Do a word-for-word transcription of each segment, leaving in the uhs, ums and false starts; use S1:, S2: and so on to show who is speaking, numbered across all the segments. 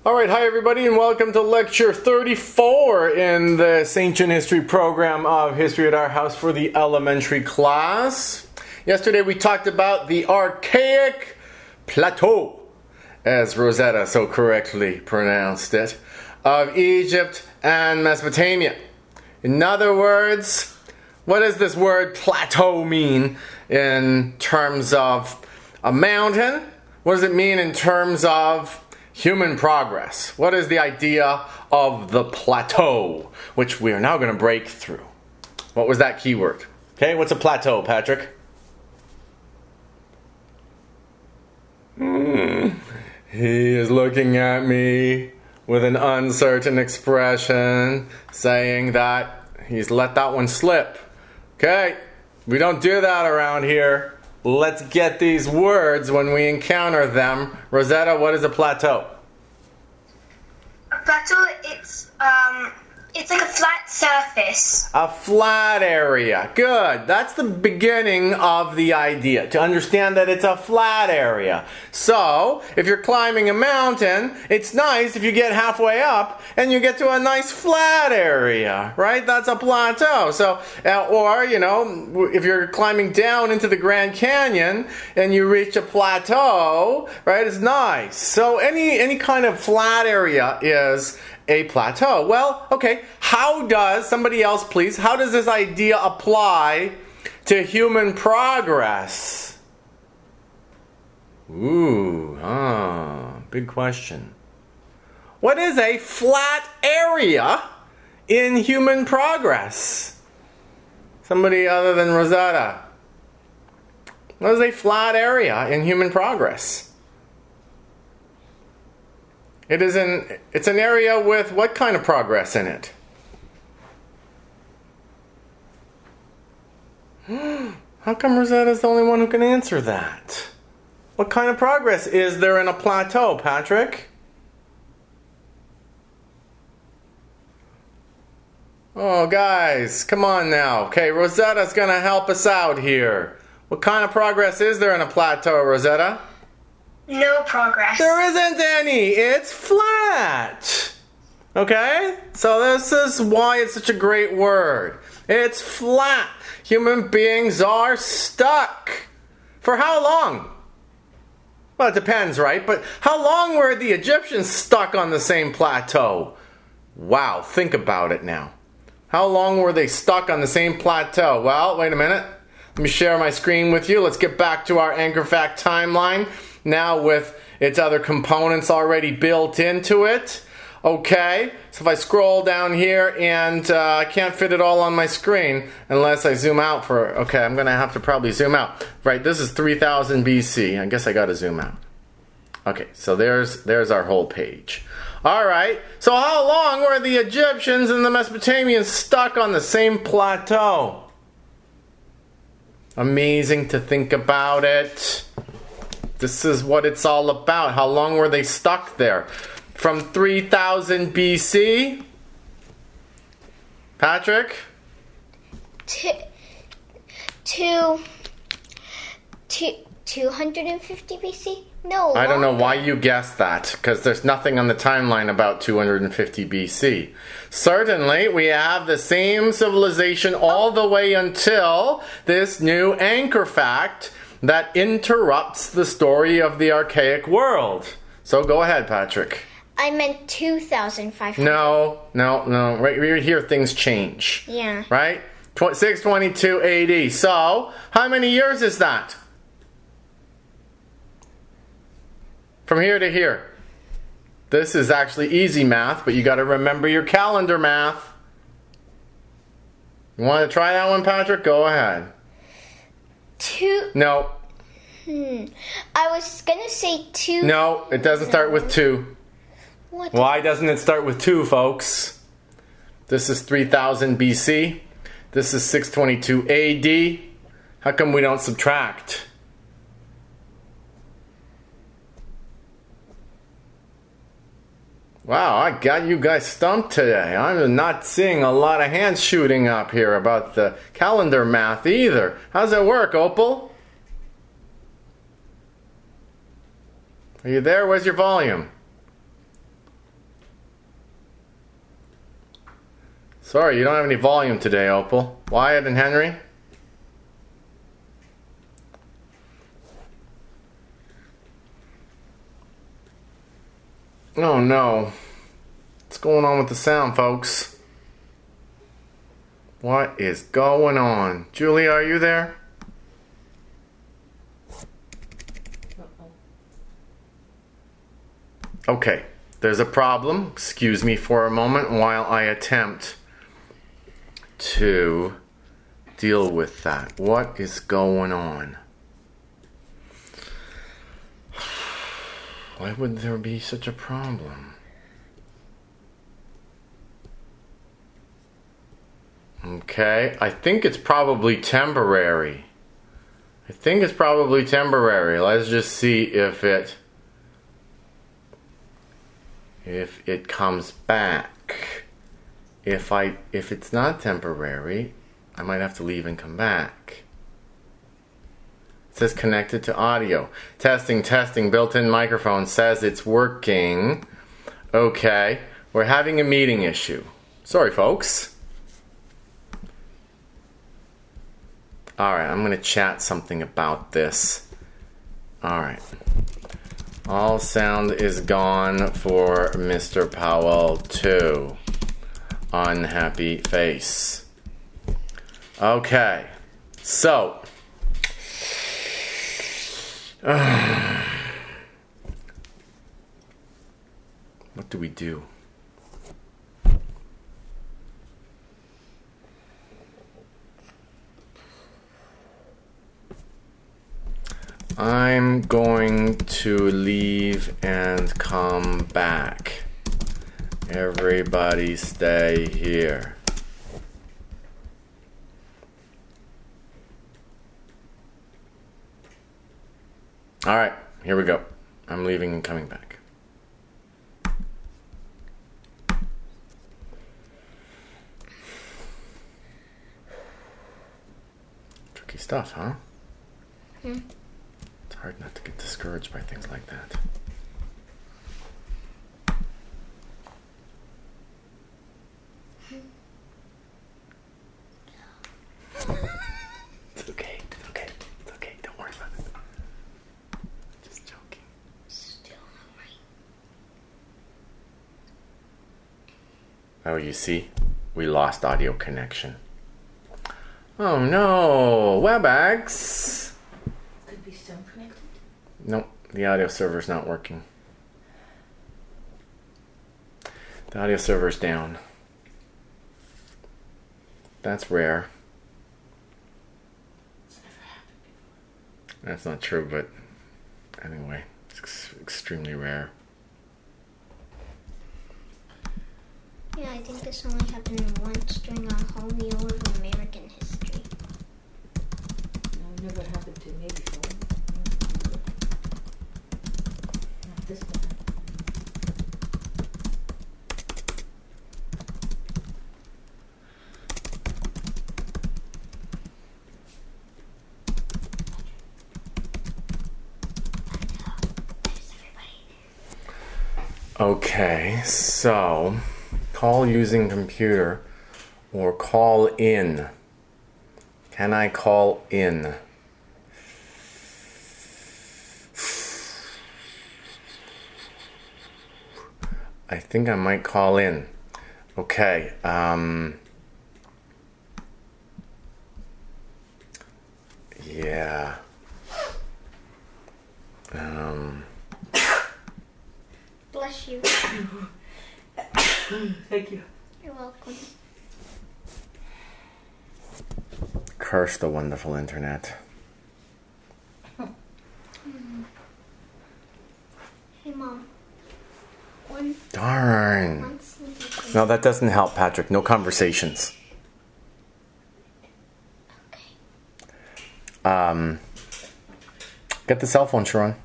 S1: Alright, hi everybody and welcome to lecture thirty-four in this ancient history program of History at Our House for the elementary class. Yesterday we talked about the archaic plateau, as Rosetta so correctly pronounced it, of Egypt and Mesopotamia. In other words, what does this word plateau mean in terms of a mountain? What does it mean in terms of human progress? What is the idea of the plateau, which we are now going to break through? What was that keyword? Okay, what's a plateau, Patrick? Hmm. He is looking at me with an uncertain expression, saying that he's let that one slip. Okay, we don't do that around here. Let's get these words when we encounter them. Rosetta, what is a plateau?
S2: A plateau, it's um, it's like a flat surface.
S1: A flat area. Good. That's the beginning of the idea, to understand that it's a flat area. So, if you're climbing a mountain, it's nice if you get halfway up and you get to a nice flat area, right? That's a plateau. So, uh, or, you know, if you're climbing down into the Grand Canyon and you reach a plateau, right, it's nice. So, any, any kind of flat area is a plateau. Well, okay, how does, somebody else please, how does this idea apply to human progress? Ooh, ah, big question. What is a flat area in human progress? Somebody other than Rosetta. What is a flat area in human progress? It is an, it's an area with what kind of progress in it? How come Rosetta's the only one who can answer that? What kind of progress is there in a plateau, Patrick? Oh, guys, come on now. Okay, Rosetta's going to help us out here. What kind of progress is there in a plateau, Rosetta?
S2: No progress.
S1: There isn't any. It's flat. Okay? So this is why it's such a great word. It's flat. Human beings are stuck. For how long? Well, it depends, right? But how long were the Egyptians stuck on the same plateau? Wow, think about it now. How long were they stuck on the same plateau? Well, wait a minute. Let me share my screen with you. Let's get back to our Anchor Fact timeline. Now with its other components already built into it. Okay, so if I scroll down here and uh, I can't fit it all on my screen unless I zoom out for, okay, I'm going to have to probably zoom out. Right, this is three thousand B C. I guess I got to zoom out. Okay, so there's, there's our whole page. Alright, so how long were the Egyptians and the Mesopotamians stuck on the same plateau? Amazing to think about it. This is what it's all about. How long were they stuck there? From three thousand B C? Patrick?
S3: To, to, to two hundred fifty B C? No.
S1: I don't know why you guessed that, because there's nothing on the timeline about two hundred fifty B C. Certainly, we have the same civilization all the way until this new anchor fact that interrupts the story of the archaic world. So go ahead, Patrick.
S3: I meant two thousand five hundred.
S1: No, no, no. Right, right here things change.
S3: Yeah.
S1: Right? six twenty-two A D. So, how many years is that? From here to here. This is actually easy math, but you got to remember your calendar math. You want to try that one, Patrick? Go ahead.
S3: Two.
S1: No.
S3: Hmm. I was gonna say two.
S1: No, it doesn't start with two.
S3: What?
S1: Why doesn't it start with two, folks? This is three thousand B C. This is six twenty-two A D. How come we don't subtract? Wow, I got you guys stumped today. I'm not seeing a lot of hands shooting up here about the calendar math either. How's it work, Opal? Are you there? Where's your volume? Sorry, you don't have any volume today, Opal. Wyatt and Henry? Oh no. What's going on with the sound, folks? What is going on? Julia, are you there? Okay, there's a problem. Excuse me for a moment while I attempt to deal with that. What is going on? Why would there be such a problem? Okay, I think it's probably temporary. I think it's probably temporary. Let's just see if it if it comes back. If I if it's not temporary, I might have to leave and come back. It says connected to audio. Testing, testing, built-in microphone says it's working. Okay, we're having a meeting issue. Sorry, folks. Alright, I'm going to chat something about this. Alright. All sound is gone for Mister Powell too. Unhappy face. Okay. So. Uh, what do we do? I'm going to leave and come back. Everybody stay here. All right, here we go. I'm leaving and coming back. Tricky stuff, huh? Hmm. It's hard not to get discouraged by things like that. It's okay, it's okay, it's okay, don't worry about it. Just joking. Still not right. Oh, you see? We lost audio connection. Oh no, WebEx!
S4: Could be still connected?
S1: Nope, the audio server's not working. The audio server's down. That's rare.
S4: It's never happened before.
S1: That's not true, but anyway, it's ex- extremely rare.
S3: Yeah, I think this only happened once during our whole meal of American history.
S4: No, it never happened to me before. Not this bad.
S1: Okay, so call using computer or call in. Can I call in? I think I might call in. Okay, um... yeah. Um...
S3: Bless you.
S4: Thank you.
S3: You're welcome.
S1: Curse the wonderful internet.
S3: Hey, Mom. One,
S1: Darn.
S3: one sneaky
S1: No, that doesn't help, Patrick. No conversations.
S3: Okay.
S1: Um, get the cell phone, Sharon.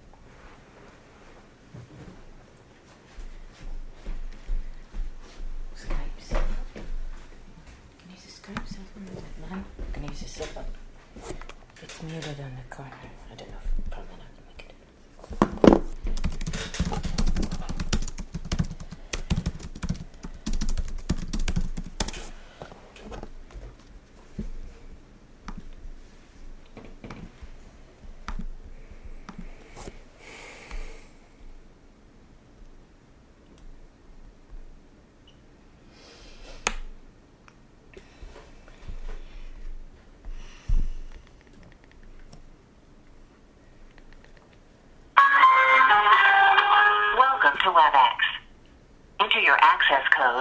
S4: Skype cell phone. Can you use a Skype cell phone? Is it mine? Can you use a cell phone? It's muted on the corner. I don't know if probably not gonna make it.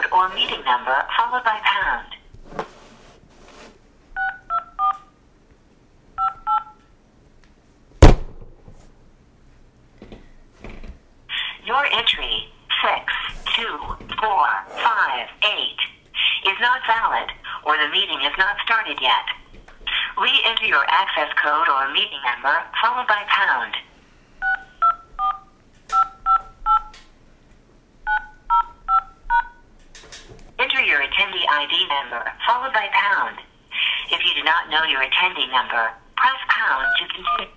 S5: code or meeting number followed by pound. Your entry six two four five eight is not valid, or the meeting has not started yet. Re-enter your access code or meeting number followed by pound. Enter your attendee I D number followed by pound. If you do not know your attendee number, press pound to continue.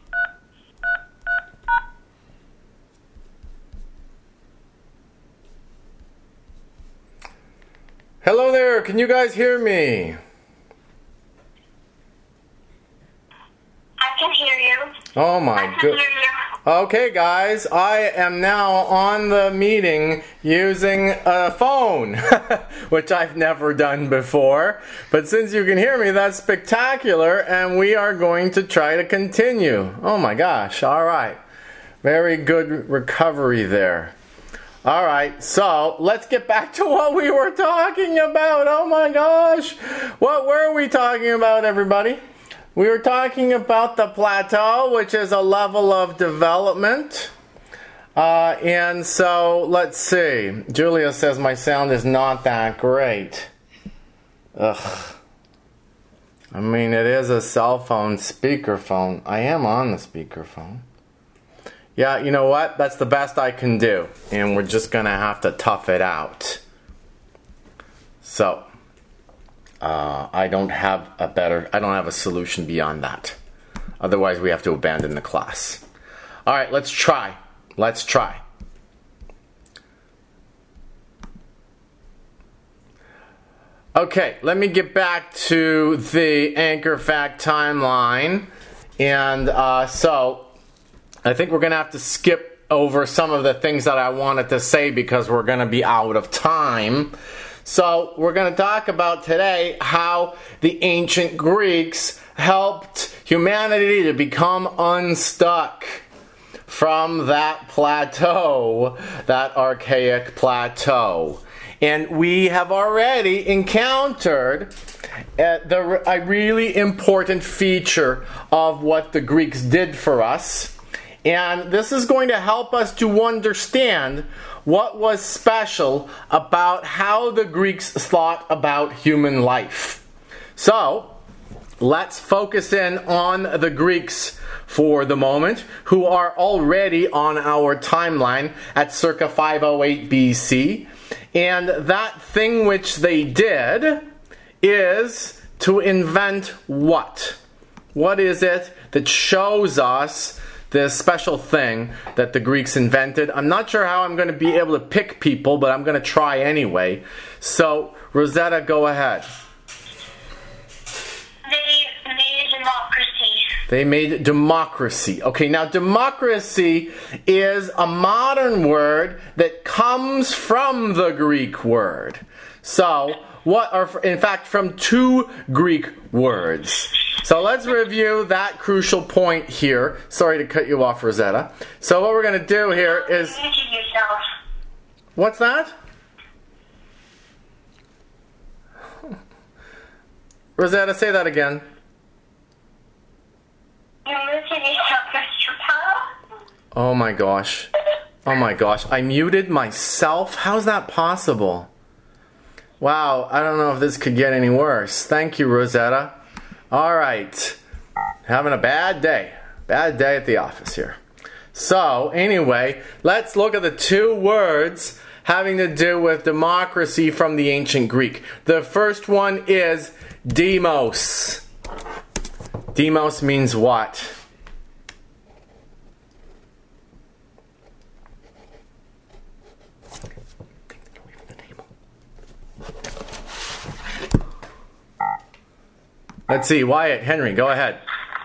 S1: Hello there, can you guys hear me?
S2: I can hear you.
S1: Oh
S2: I
S1: my
S2: can
S1: good.
S2: hear you.
S1: Okay guys, I am now on the meeting using a phone, which I've never done before. But since you can hear me, that's spectacular, and we are going to try to continue. Oh my gosh, alright. Very good recovery there. Alright, so let's get back to what we were talking about. Oh my gosh. What were we talking about, everybody? We were talking about the plateau, which is a level of development. Uh, and so, let's see. Julia says my sound is not that great. Ugh. I mean, it is a cell phone speakerphone. I am on the speakerphone. Yeah, you know what? That's the best I can do. And we're just going to have to tough it out. So, uh, I don't have a better, I don't have a solution beyond that. Otherwise, we have to abandon the class. All right, let's try. Let's try. Okay, let me get back to the Anchor Fact timeline. And uh, so, I think we're going to have to skip over some of the things that I wanted to say because we're going to be out of time. So we're going to talk about today how the ancient Greeks helped humanity to become unstuck from that plateau, that archaic plateau. And we have already encountered uh, the, a really important feature of what the Greeks did for us. And this is going to help us to understand what was special about how the Greeks thought about human life. So, let's focus in on the Greeks for the moment, who are already on our timeline at circa five oh eight B C. And that thing which they did is to invent what? What is it that shows us this special thing that the Greeks invented? I'm not sure how I'm going to be able to pick people, but I'm going to try anyway. So, Rosetta, go ahead.
S2: They made democracy.
S1: They made democracy. Okay, now democracy is a modern word that comes from the Greek word. So, what are, in fact, from two Greek words. So let's review that crucial point here. Sorry to cut you off, Rosetta. So what we're going to do here is...
S2: You muted yourself.
S1: What's that? Rosetta, say that again.
S2: You muted yourself, Mister Paul.
S1: Oh my gosh. Oh my gosh. I muted myself? How's that possible? Wow, I don't know if this could get any worse. Thank you, Rosetta. Alright. Having a bad day. Bad day at the office here. So, anyway, let's look at the two words having to do with democracy from the ancient Greek. The first one is demos. Demos means what? Let's see, Wyatt, Henry, go ahead.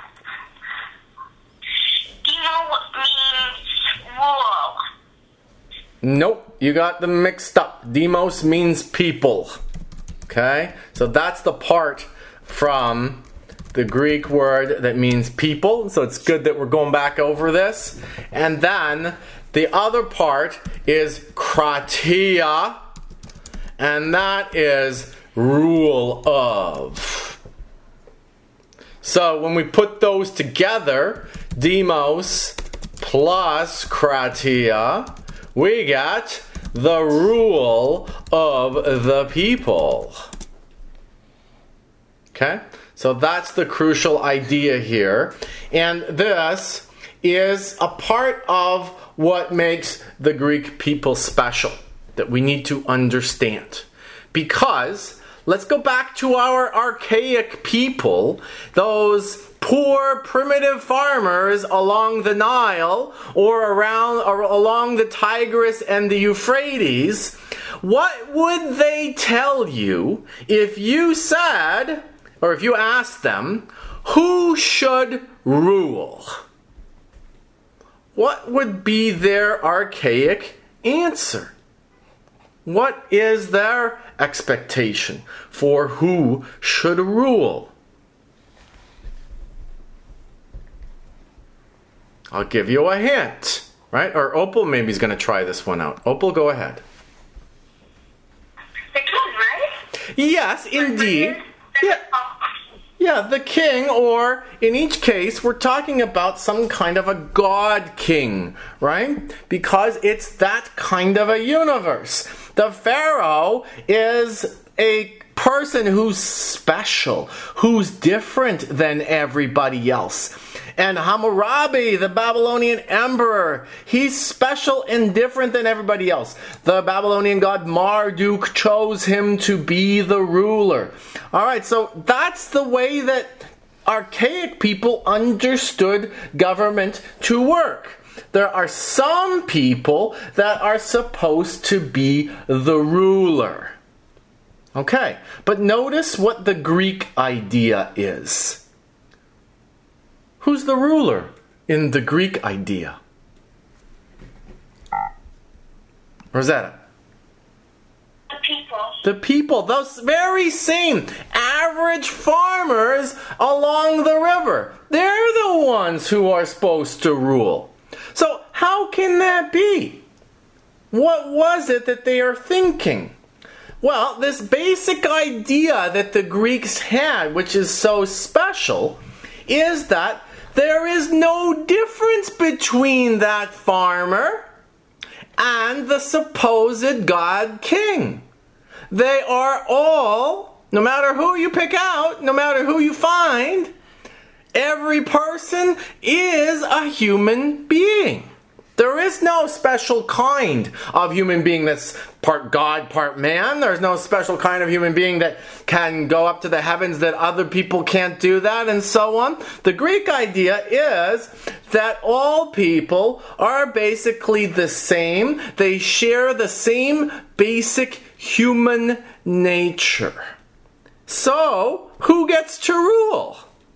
S2: Demo means wool.
S1: Nope, you got them mixed up. Demos means people. Okay? So that's the part from the Greek word that means people. So it's good that we're going back over this. And then the other part is kratia. and that is rule of. So when we put those together, demos plus kratia, we get the rule of the people. Okay? So that's the crucial idea here. And this is a part of what makes the Greek people special, that we need to understand. Because, let's go back to our archaic people, those poor primitive farmers along the Nile or around or along the Tigris and the Euphrates. What would they tell you if you said, or if you asked them, who should rule? What would be their archaic answer? What is their expectation for who should rule? I'll give you a hint, right? Or Opal maybe is going to try this one out. Opal, go ahead.
S2: The king, right?
S1: Yes, indeed. Yeah. Yeah, the king, or in each case, we're talking about some kind of a god king, right? Because it's that kind of a universe. The pharaoh is a person who's special, who's different than everybody else. And Hammurabi, the Babylonian emperor, he's special and different than everybody else. The Babylonian god Marduk chose him to be the ruler. All right, so that's the way that archaic people understood government to work. There are some people that are supposed to be the ruler. Okay, but notice what the Greek idea is. Who's the ruler in the Greek idea? Rosetta.
S2: The people.
S1: The people, those very same average farmers along the river. They're the ones who are supposed to rule. So how can that be? What was it that they are thinking? Well, this basic idea that the Greeks had, which is so special, is that there is no difference between that farmer and the supposed god king. They are all, no matter who you pick out, no matter who you find, every person is a human being. There is no special kind of human being that's part God, part man. There's no special kind of human being that can go up to the heavens that other people can't do that, and so on. The Greek idea is that all people are basically the same. They share the same basic human nature. So, who gets to rule?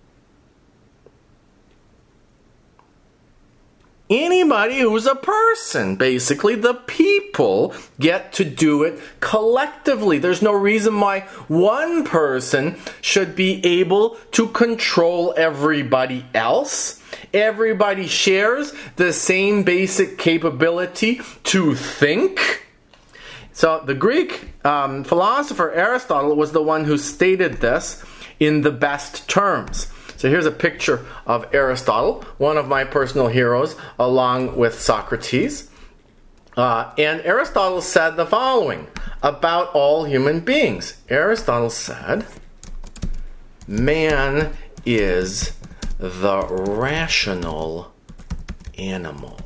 S1: Anybody who's a person. Basically, the people get to do it collectively. There's no reason why one person should be able to control everybody else. Everybody shares the same basic capability to think. So the Greek um, philosopher Aristotle was the one who stated this in the best terms. So here's a picture of Aristotle, one of my personal heroes, along with Socrates. Uh, and Aristotle said the following about all human beings. Aristotle said, man is the rational animal.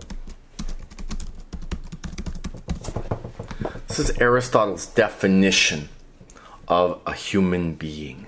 S1: This is Aristotle's definition of a human being.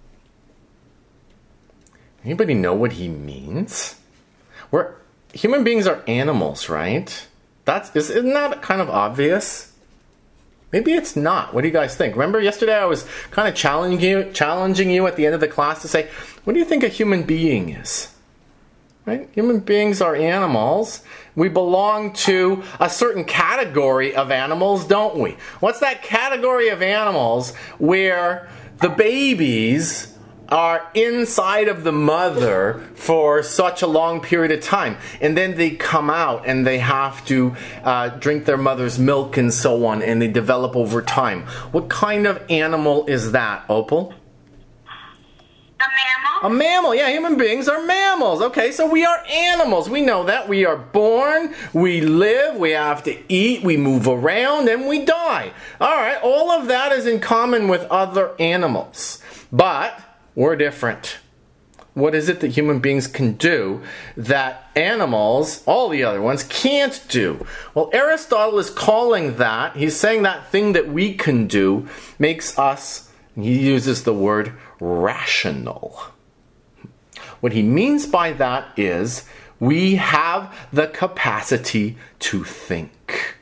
S1: Anybody know what he means? We're human beings are animals, right? That's is, isn't that kind of obvious? Maybe it's not. What do you guys think? Remember yesterday I was kind of challenging you, challenging you at the end of the class to say, what do you think a human being is? Right? Human beings are animals. We belong to a certain category of animals, don't we? What's that category of animals where the babies are inside of the mother for such a long period of time, and then they come out and they have to uh, drink their mother's milk and so on, and they develop over time. What kind of animal is that, Opal?
S2: A mammal.
S1: A mammal, yeah, human beings are mammals. Okay, so we are animals. We know that. We are born, we live, we have to eat, we move around, and we die. All right, all of that is in common with other animals. But we're different. What is it that human beings can do that animals, all the other ones, can't do? Well, Aristotle is calling that, he's saying that thing that we can do makes us, he uses the word rational. What he means by that is we have the capacity to think.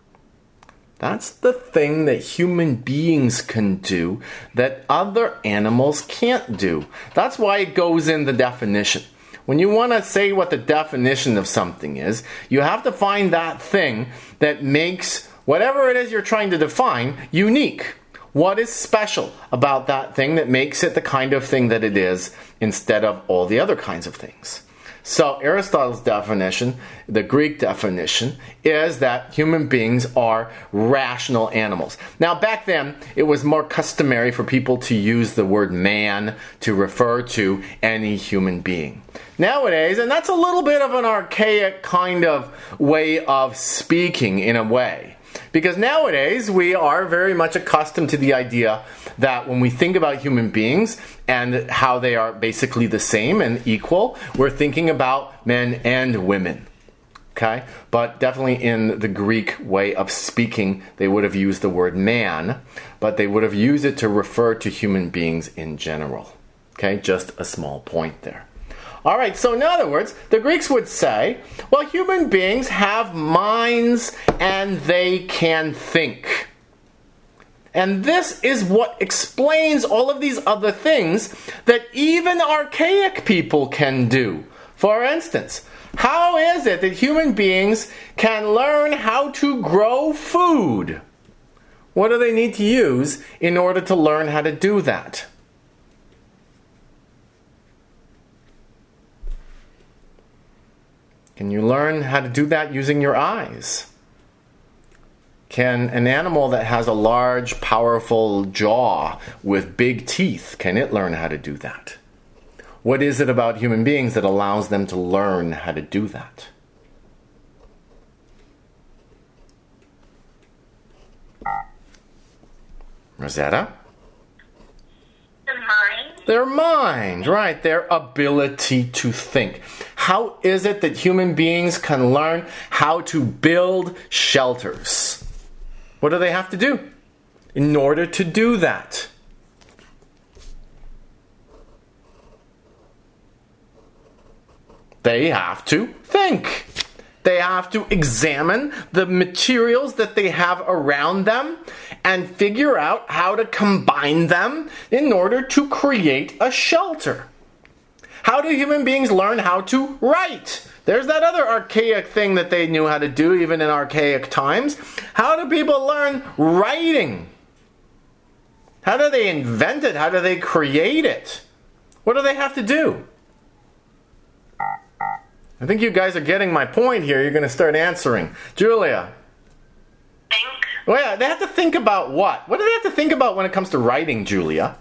S1: That's the thing that human beings can do that other animals can't do. That's why it goes in the definition. When you want to say what the definition of something is, you have to find that thing that makes whatever it is you're trying to define unique. What is special about that thing that makes it the kind of thing that it is instead of all the other kinds of things? So Aristotle's definition, the Greek definition, is that human beings are rational animals. Now back then, it was more customary for people to use the word man to refer to any human being. Nowadays, and that's a little bit of an archaic kind of way of speaking in a way. Because nowadays, we are very much accustomed to the idea that when we think about human beings and how they are basically the same and equal, we're thinking about men and women. Okay? But definitely in the Greek way of speaking, they would have used the word man, but they would have used it to refer to human beings in general. Okay? Just a small point there. Alright, so in other words, the Greeks would say, well, human beings have minds and they can think. And this is what explains all of these other things that even archaic people can do. For instance, how is it that human beings can learn how to grow food? What do they need to use in order to learn how to do that? Can you learn how to do that using your eyes? Can an animal that has a large, powerful jaw with big teeth, can it learn how to do that? What is it about human beings that allows them to learn how to do that? Rosetta?
S2: The mind.
S1: Their mind, right, their ability to think. How is it that human beings can learn how to build shelters? What do they have to do in order to do that? They have to think. They have to examine the materials that they have around them and figure out how to combine them in order to create a shelter. How do human beings learn how to write? There's that other archaic thing that they knew how to do even in archaic times. How do people learn writing? How do they invent it? How do they create it? What do they have to do? I think you guys are getting my point here. You're going to start answering. Julia.
S2: Think.
S1: Well, yeah, they have to think about what? What do they have to think about when it comes to writing, Julia?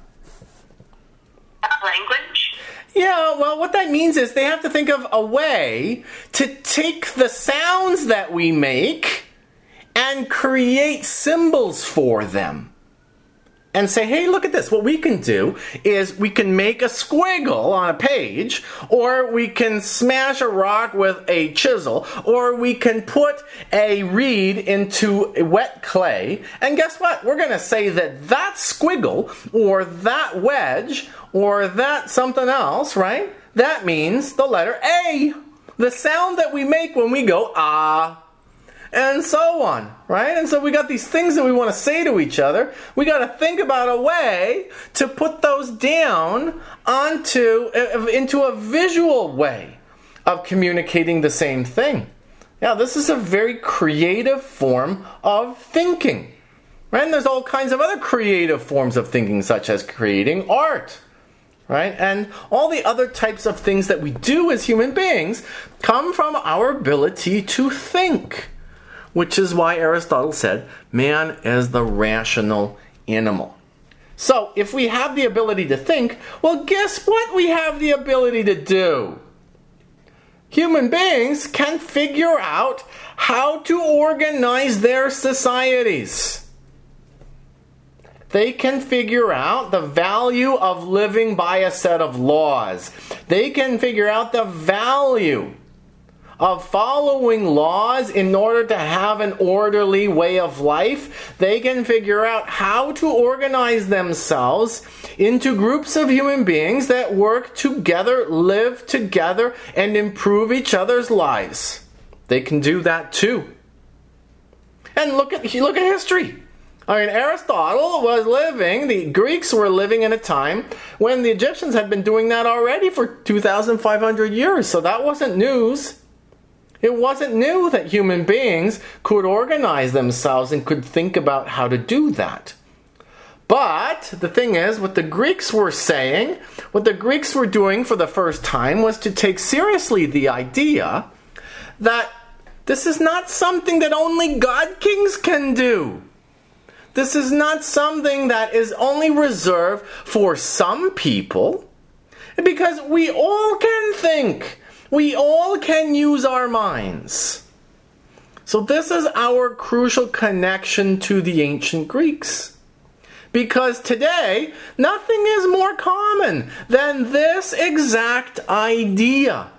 S2: Language.
S1: Yeah, well, what that means is they have to think of a way to take the sounds that we make and create symbols for them. And say, hey, look at this. What we can do is we can make a squiggle on a page, or we can smash a rock with a chisel, or we can put a reed into wet clay. And guess what? We're going to say that that squiggle, or that wedge, or that something else, right? That means the letter A. The sound that we make when we go, ah. And so on, right? And so we got these things that we want to say to each other. We got to think about a way to put those down onto, into a visual way of communicating the same thing. Now, this is a very creative form of thinking, right? And there's all kinds of other creative forms of thinking, such as creating art, right? And all the other types of things that we do as human beings come from our ability to think, which is why Aristotle said man is the rational animal. So if we have the ability to think, well, guess what we have the ability to do? Human beings can figure out how to organize their societies. They can figure out the value of living by a set of laws. They can figure out the value of following laws in order to have an orderly way of life. They can figure out how to organize themselves into groups of human beings that work together, live together, and improve each other's lives. They can do that too. And look at look at history. I mean, Aristotle was living, the Greeks were living in a time when the Egyptians had been doing that already for two thousand five hundred years, so that wasn't news. It wasn't new that human beings could organize themselves and could think about how to do that. But the thing is, what the Greeks were saying, what the Greeks were doing for the first time was to take seriously the idea that this is not something that only God kings can do. This is not something that is only reserved for some people, because we all can think. We all can use our minds. So this is our crucial connection to the ancient Greeks. Because today, nothing is more common than this exact idea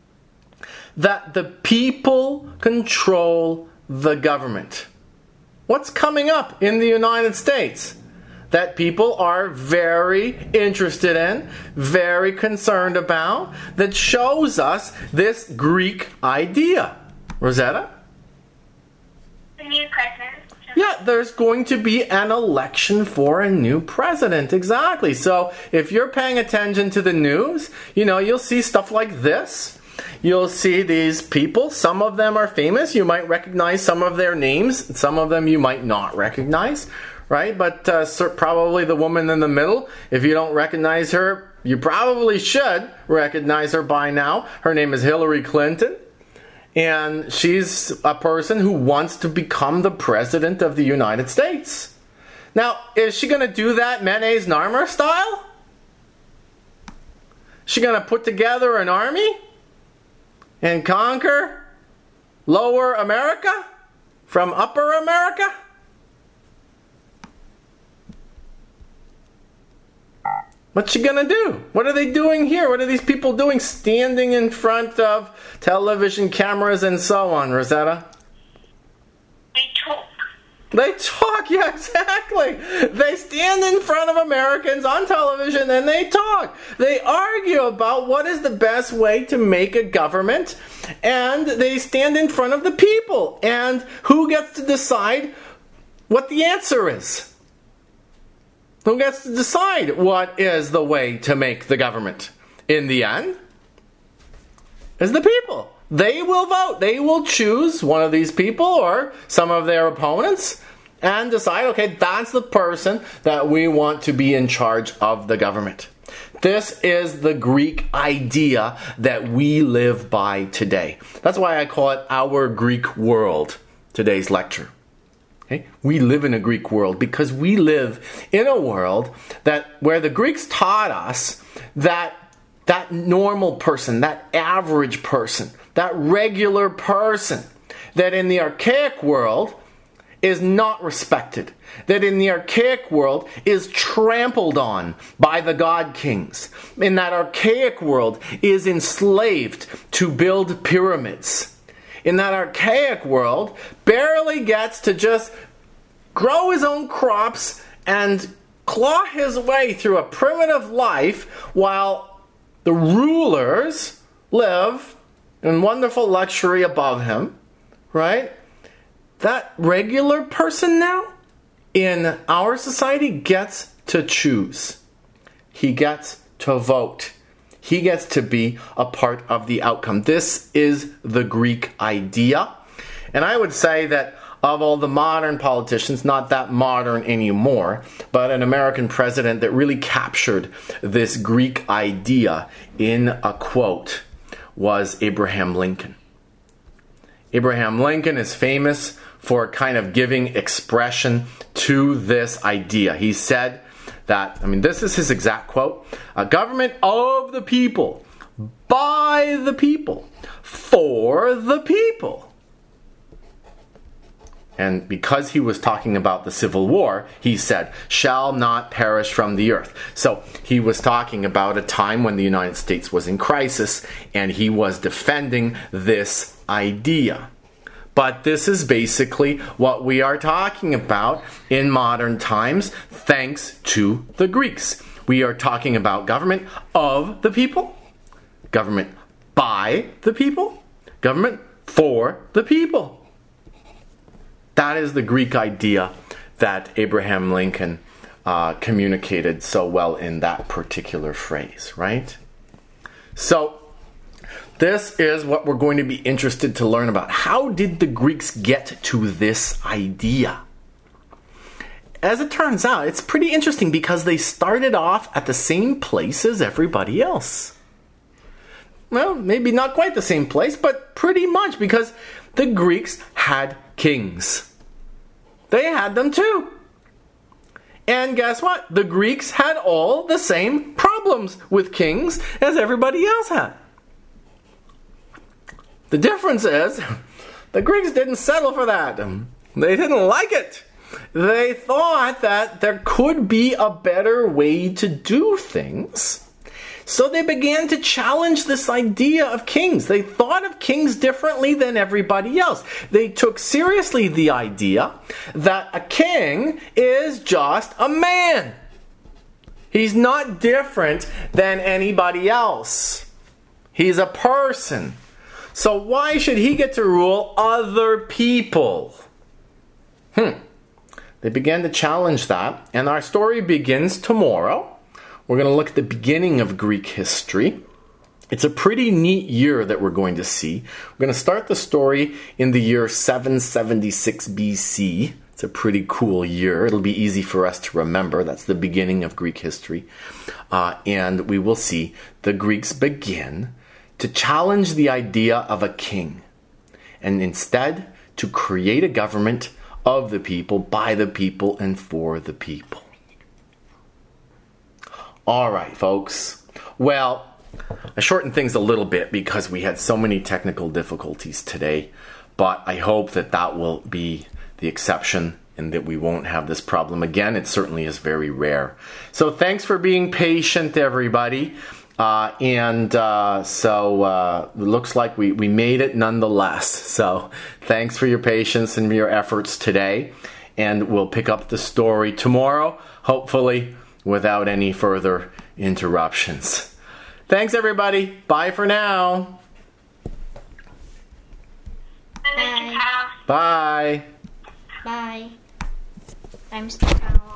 S1: that the people control the government. What's coming up in the United States? That people are very interested in, very concerned about, that shows us this Greek idea. Rosetta?
S2: The new president.
S1: Yeah, there's going to be an election for a new president. Exactly. So if you're paying attention to the news, you know, you'll see stuff like this. You'll see these people. Some of them are famous. You might recognize some of their names. Some of them you might not recognize, right? But uh, probably the woman in the middle, if you don't recognize her, you probably should recognize her by now. Her name is Hillary Clinton. And she's a person who wants to become the president of the United States. Now, is she going to do that Menes Narmer style? Is she going to put together an army and conquer Lower America from Upper America? What's she gonna do? What are they doing here? What are these people doing standing in front of television cameras and so on, Rosetta?
S2: They talk.
S1: They talk, yeah, exactly. They stand in front of Americans on television and they talk. They argue about what is the best way to make a government, and they stand in front of the people. And who gets to decide what the answer is? Who gets to decide what is the way to make the government? In the end, is the people. They will vote. They will choose one of these people or some of their opponents and decide, okay, that's the person that we want to be in charge of the government. This is the Greek idea that we live by today. That's why I call it our Greek world, today's lecture. Okay? We live in a Greek world because we live in a world that where the Greeks taught us that that normal person, that average person, that regular person, that in the archaic world is not respected, that in the archaic world is trampled on by the god kings, in that archaic world is enslaved to build pyramids, in that archaic world barely gets to just grow his own crops and claw his way through a primitive life while the rulers live in wonderful luxury above him, right? That regular person now in our society gets to choose. He gets to vote. He gets to be a part of the outcome. This is the Greek idea. And I would say that of all the modern politicians, not that modern anymore, but an American president that really captured this Greek idea in a quote was Abraham Lincoln. Abraham Lincoln is famous for kind of giving expression to this idea. He said that, I mean, this is his exact quote, a government of the people, by the people, for the people. And because he was talking about the Civil War, he said, shall not perish from the earth. So he was talking about a time when the United States was in crisis, and he was defending this idea. But this is basically what we are talking about in modern times, thanks to the Greeks. We are talking about government of the people, government by the people, government for the people. That is the Greek idea that Abraham Lincoln uh, communicated so well in that particular phrase, right? So, this is what we're going to be interested to learn about. How did the Greeks get to this idea? As it turns out, it's pretty interesting because they started off at the same place as everybody else. Well, maybe not quite the same place, but pretty much, because the Greeks had kings. They had them too. And guess what? The Greeks had all the same problems with kings as everybody else had. The difference is, the Greeks didn't settle for that. They didn't like it. They thought that there could be a better way to do things. So they began to challenge this idea of kings. They thought of kings differently than everybody else. They took seriously the idea that a king is just a man. He's not different than anybody else. He's a person. So why should he get to rule other people? Hmm. They began to challenge that, and our story begins tomorrow. We're going to look at the beginning of Greek history. It's a pretty neat year that we're going to see. We're going to start the story in the year seven seventy-six B C. It's a pretty cool year. It'll be easy for us to remember. That's the beginning of Greek history. Uh, and we will see the Greeks begin to challenge the idea of a king, and instead to create a government of the people, by the people, and for the people. All right, folks. Well, I shortened things a little bit because we had so many technical difficulties today, but I hope that that will be the exception and that we won't have this problem again. It certainly is very rare. So thanks for being patient, everybody. Uh, and uh, so uh, it looks like we, we made it nonetheless. So thanks for your patience and your efforts today. And we'll pick up the story tomorrow, hopefully without any further interruptions. Thanks, everybody. Bye for now.
S3: Bye.
S1: Bye.
S3: Bye. Bye, Mister Powell.